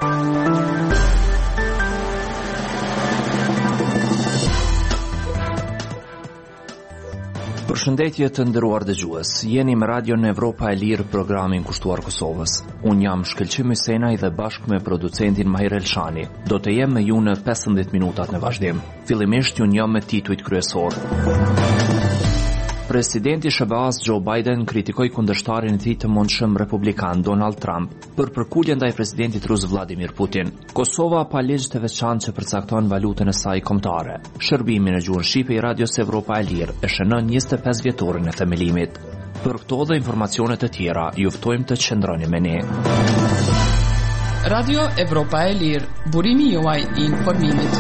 Përshëndetje të nderuar dëgjues. Jeni me Radion Evropa e Lirë, programin kushtuar Kosovës. Unë jam Shkëlqim Hysenaj dhe bashkë me producentin Mahir Elshani do të jem me ju në 15 minutat në vazhdim. Fillimisht ju njëm me titujt kryesor. Presidenti SBA-s Joe Biden kritikoi kundërshtarin e tij të mundshëm republikan Donald Trump për përkuljen ndaj presidentit rus Vladimir Putin. Kosova pa ligj të veçantë që përcakton valutën e saj kombëtare. Shërbimi në gjuhën shqipe i Radios Evropa e Lirë e shënon 25 vjetorin e themelimit. Për këto dhe informacione të tjera, ju ftojmë të qëndroni me ne. Radio Evropa e Lirë, burimi juaj i informimit.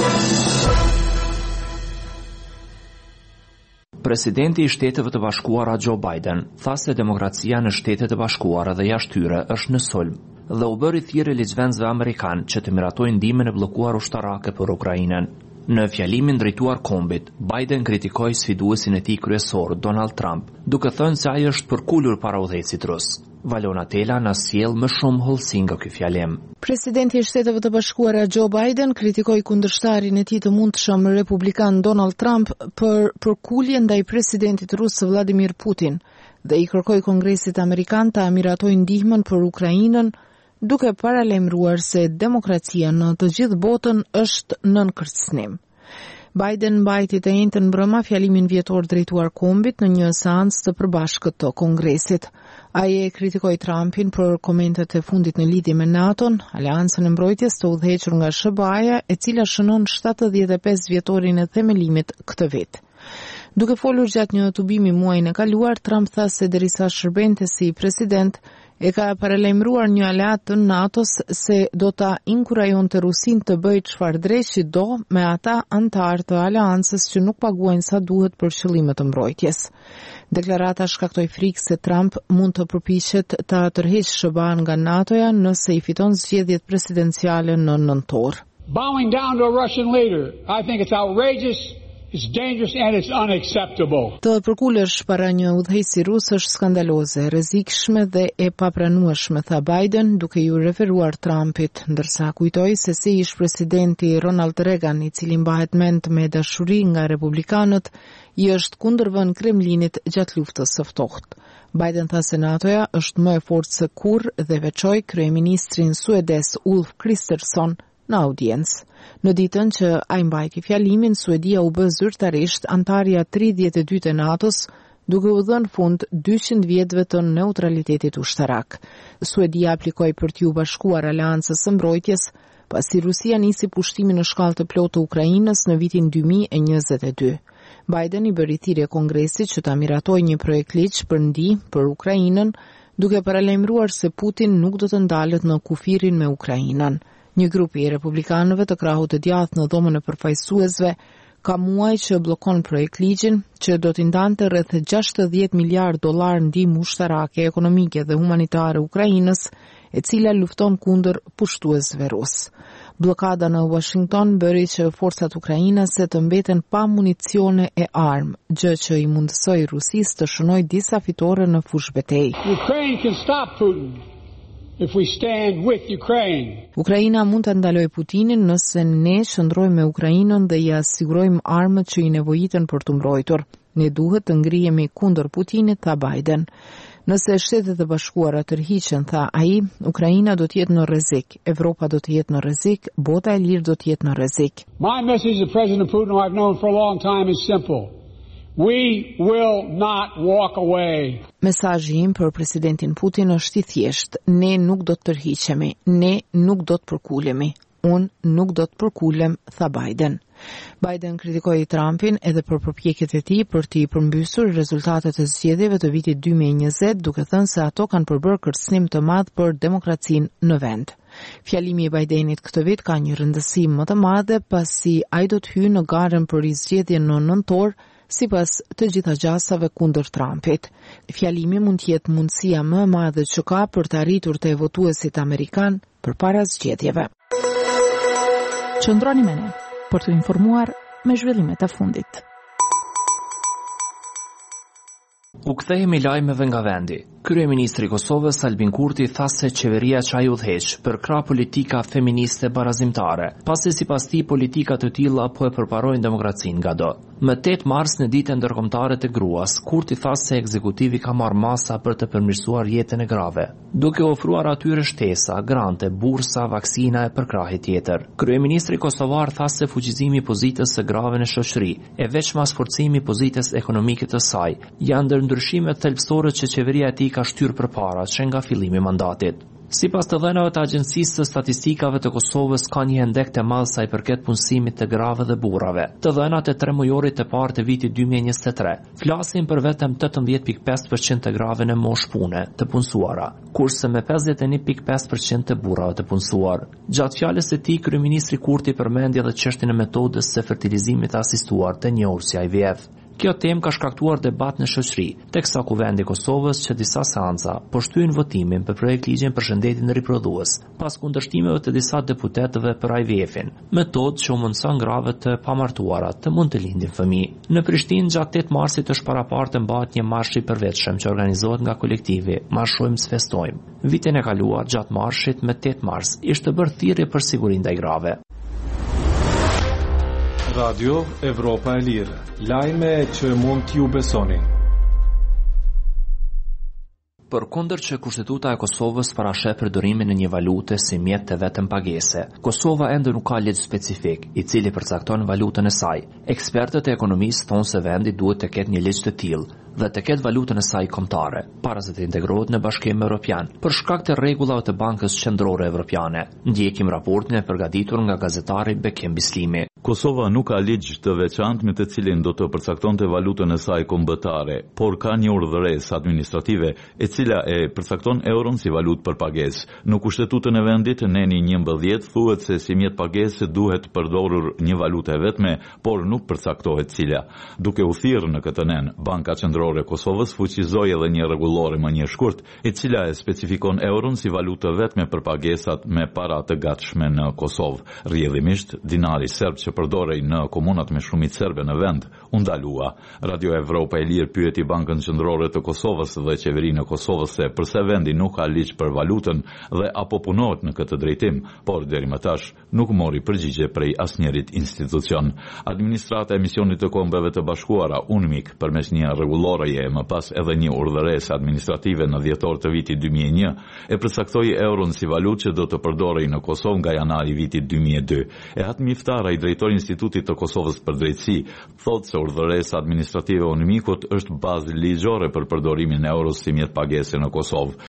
Presidenti i Shteteve të Bashkuara Joe Biden tha se demokracia në Shtetet e Bashkuara dhe jashtë tyre është në sulm dhe u bëri thirrje ligjvënësve amerikan që të miratojnë ndihmën e bllokuar ushtarake për Ukrainën. Në fjalimin drejtuar kombit, Biden kritikoi sfiduesin e tij kryesor Donald Trump, duke thënë se ai është përkulur para udhëheqësit rus. Valona Tela na sjell më shumë hollësi nga ky fjalim. Presidenti i Shteteve të Bashkuara Joe Biden kritikoi kundërshtarin e tij të mundshëm republikan Donald Trump për përkuljen ndaj presidentit rus Vladimir Putin dhe i kërkoi Kongresit Amerikan të miratojë ndihmën për Ukrainën, duke paralajmëruar se demokracia në të gjithë botën është nën kërcënim. Biden mbajti të njëjtën mbrëma fjalimin vjetor drejtuar kombit në një seancë të përbashkët të Kongresit. Ai e kritikoi Trumpin për komentet e fundit në lidhje me NATO-n, aleancën e mbrojtjes të udhëhequr nga SBA-ja, e cila shënon 75 vjetorin e themelimit këtë vit. Duke folur gjatë një tubimi muajin e kaluar, Trump tha se derisa shërbente si president, e ka paralajmëruar një aleat të NATO-s se do ta inkurajonte Rusin të bëjë çfarë drejtë do me ata antarë të aleancës që nuk paguajnë sa duhet për qëllime të mbrojtjes. Deklarata shkaktoi frikë se Trump mund të përpiqet ta tërheqë SBA-n nga NATO-ja nëse i fiton zgjedhjet presidenciale në nëntor. Bowing down to a Russian leader, I think it's outrageous. It's dangerous and it's unacceptable. Të përkulesh para një udhëheqësi rus është skandaloze, rrezikshme dhe e papranueshme, tha Biden, duke ju referuar Trumpit, ndërsa kujtoi se si ish presidenti Ronald Reagan, i cili mbahet mend me dashuri nga republikanët, i është kundërvënë Kremlinit gjatë luftës së ftohtë. Biden tha se NATO-ja është më e fortë se kurrë dhe veçoi kryeministrin suedes Ulf Kristersson në audiencë. Në ditën që ai mbajti fjalimin, Suedia u bë zyrtarisht antarja 32 e NATO-s, duke u dhënë fund 200 vjetëve të neutralitetit ushtarak. Suedia aplikoi për t'u bashkuar aleancës së mbrojtjes, pasi Rusia nisi pushtimin në shkallë të plotë të Ukrainës në vitin 2022. Biden i bëri thirrje Kongresit që ta miratojë një projekt ligj për ndihmë për Ukrainën, duke paralajmëruar se Putin nuk do të ndalet në kufirin me Ukrainën. Një grup i republikanëve të krahut të djathtë në dhomën e përfaqësuesve ka muaj që bllokon projekt ligjin që do t'i ndante rreth 60 miliard dollar ndihmë ushtarake, ekonomike dhe humanitare Ukrainës, e cila lufton kundër pushtuesve rus. Bllokada në Washington bëri që forcat ukrainase të mbeten pa municione e armë, gjë që i mundësoi Rusisë të shënojë disa fitore në fushë betejë. Ukraine can stop Putin. If we stand with Ukraine. Ukraina mund të ndalojë Putinin nëse ne qëndrojmë me Ukrainën dhe ja sigurojmë armët që i nevojiten për të mbrojtur. Ne duhet të ngrihemi kundër Putinit, tha Biden. Nëse Shtetet e Bashkuara tërhiqen, tha ai, Ukraina do të jetë në rrezik, Evropa do të jetë në rrezik, bota e lirë do të jetë në rrezik. My message to President Putin, who I've known for a long time, is simple. We will not walk away. Mesazhi im për presidentin Putin është i thjeshtë. Ne nuk do të tërhiqemi, ne nuk do të përkulemi. Unë nuk do të përkulem, tha Biden. Biden kritikoi Trumpin edhe për përpjekjet e tij për t'i përmbysur rezultatet e zgjedhjeve të vitit 2020, duke thënë se ato kanë përbërë kërcënim të madh për demokracinë në vend. Fjalimi i Bidenit këtë vit ka një rëndësi më të madhe pasi ai do të hyjë në garën për zgjedhjen në nëntor, sipas të gjitha gjasave kundër Trumpit. Fjalimi mund të jetë mundësia më e madhe që ka për të arritur te votuesit amerikan përpara zgjedhjeve. Qëndroni me ne për të informuar me zhvillimet e fundit. U kthehemi lajmeve nga vendi. Kryeministri i Kosovës Albin Kurti tha se qeveria çaj udhëheq për krah politika feministe barazimtare, pasi sipas tij politika të tilla po e përparojnë demokracinë ngado. Më 8 mars në ditën ndërkombëtare të gruas, Kurti tha se ekzekutivi ka marrë masa për të përmirësuar jetën e grave, duke ofruar atyre shtesa, grante, bursa, vaksina e përkrahje tjetër. Kryeministri kosovar tha se fuqizimi i pozitës së grave në shoqëri e veçmas forcimi i pozitës ekonomike të saj janë ndër ndryshimet thelbësore që qeveria e tij ka shtyrë përpara që nga fillimi i mandatit. Sipas të dhënave të Agjencisë së Statistikave të Kosovës, ka një hendek të madh sa i përket punësimit të grave dhe burrave. Të dhënat e 3 mujorit të parë të vitit 2023 flasin për vetëm 18.5% të grave në moshë pune të punësuara, kurse me 51.5% të burrave të punësuar. Gjatë fjalës së tij, kryeministri Kurti përmendi edhe çështjen e metodës së fertilizimit të asistuar të njohur si IVF. Kjo temë ka shkaktuar debat në shoqëri, teksa Kuvendi i Kosovës që disa seanca po shtyin votimin për projekt ligjin për shëndetin riprodhues, pas kundërshtimeve të disa deputetëve për IVF-in, metodë që u mundson grave të pamartuara të mund të lindin fëmijë. Në Prishtinë gjatë 8 marsit është parapartë mbahet një marsh i përvetshëm që organizohet nga kolektivi Marshojmë Sfestojmë. Vitin e kaluar gjatë marshit me 8 mars ishte bërë thirrje për sigurinë ndaj grave. Radio Evropa e Lirë, lajme që mund t'ju besoni. Përkundër që Kushtetuta e Kosovës parasheh përdorimin e një valute si mjet të vetëm pagese, Kosova ende nuk ka ligj specifik i cili përcakton valutën e saj. Ekspertët e ekonomisë thonë se vendi duhet të ketë një ligj të tillë dhe të ketë valutën e saj kombëtare, para se të integrohet në Bashkimin Evropian, për shkak të rregullave të Bankës Qendrore Evropiane. Ndjekim raportin e përgatitur nga gazetari Bekim Bislimi. Kosova nuk ka ligj të veçantë me të cilin do të përcaktonte valutën e saj kombëtare, por ka një urdhëresë administrative e cila e përcakton euron si valutë për pagesë. Në Kushtetutën e vendit neni 11 thuhet se si mjet pagese duhet përdorur një valutë e vetme, por nuk përcaktohet cila. Duke u thirrë në këtë nen, Banka Qendrore e Kosovës fuqizoi edhe një rregullore më një shkurt, e cila e specifikon euron si valutë vetme për pagesat me para të gatshme në Kosovë. Rrjedhimisht, dinari serb që përdorej në komunat me shumicë serbe në vend u ndalua. Radio Evropa e Lirë pyeti Bankën Qendrore të Kosovës dhe qeverinë e Kosovës se përse vendi nuk ka ligj për valutën dhe apo punohet në këtë drejtim, por deri më tash nuk mori përgjigje prej asnjërit institucion. Administrata e Misionit të Kombeve të Bashkuara, UNMIK, përmes një rregulloreje më pas edhe një urdhëresë administrative në dhjetor të vitit 2001, e përcaktoi euron si valutë që do të përdorej në Kosovë nga janari vitit 2002. E atë Miftara, i drejtori Institutit të Kosovës për drejtësi, thotë se urdhëresa administrative e UNMIK-ut është bazë ligjore për përdorimin e euros si mjet pagese në Kosovë.